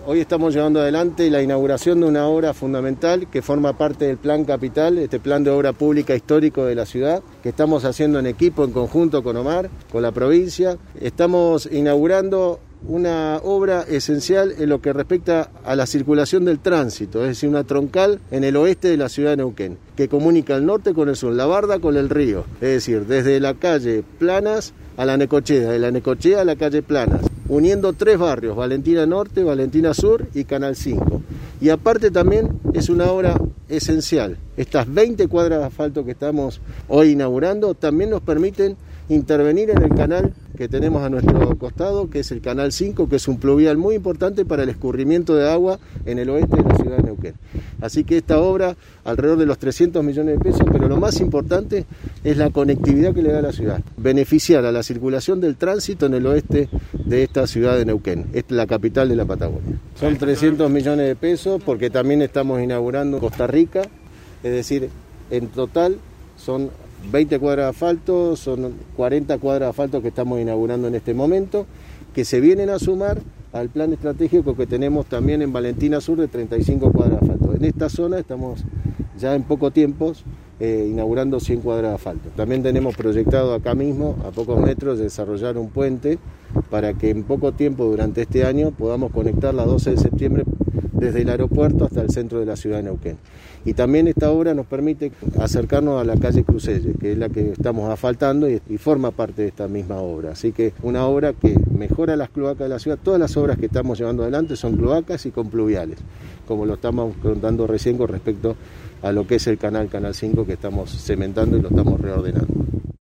Hoy estamos llevando adelante la inauguración de una obra fundamental que forma parte del Plan Capital, este plan de obra pública histórico de la ciudad, que estamos haciendo en equipo, en conjunto con Omar, con la provincia. Estamos inaugurando una obra esencial en lo que respecta a la circulación del tránsito, es decir, una troncal en el oeste de la ciudad de Neuquén, que comunica el norte con el sur, la Barda con el río, es decir, desde la calle Planas a la Necochea, de la Necochea a la calle Planas, uniendo 3 barrios, Valentina Norte, Valentina Sur y Canal 5. Y aparte también es una obra esencial. Estas 20 cuadras de asfalto que estamos hoy inaugurando también nos permiten intervenir en el canal que tenemos a nuestro costado, que es el Canal 5, que es un pluvial muy importante para el escurrimiento de agua en el oeste de la ciudad de Neuquén. Así que esta obra, alrededor de los 300 millones de pesos, pero lo más importante es la conectividad que le da a la ciudad, beneficiar a la circulación del tránsito en el oeste de esta ciudad de Neuquén, es la capital de la Patagonia. Son 300 millones de pesos porque también estamos inaugurando Costa Rica, es decir, en total son 20 cuadras de asfalto, son 40 cuadras de asfalto que estamos inaugurando en este momento, que se vienen a sumar al plan estratégico que tenemos también en Valentina Sur de 35 cuadras de asfalto. En esta zona estamos ya en poco tiempo inaugurando 100 cuadras de asfalto. También tenemos proyectado acá mismo, a pocos metros, desarrollar un puente para que en poco tiempo durante este año podamos conectar la 12 de septiembre desde el aeropuerto hasta el centro de la ciudad de Neuquén. Y también esta obra nos permite acercarnos a la calle Crucelle, que es la que estamos asfaltando y forma parte de esta misma obra. Así que una obra que mejora las cloacas de la ciudad. Todas las obras que estamos llevando adelante son cloacas y con pluviales, como lo estamos contando recién con respecto a lo que es el Canal 5 que estamos cementando y lo estamos reordenando.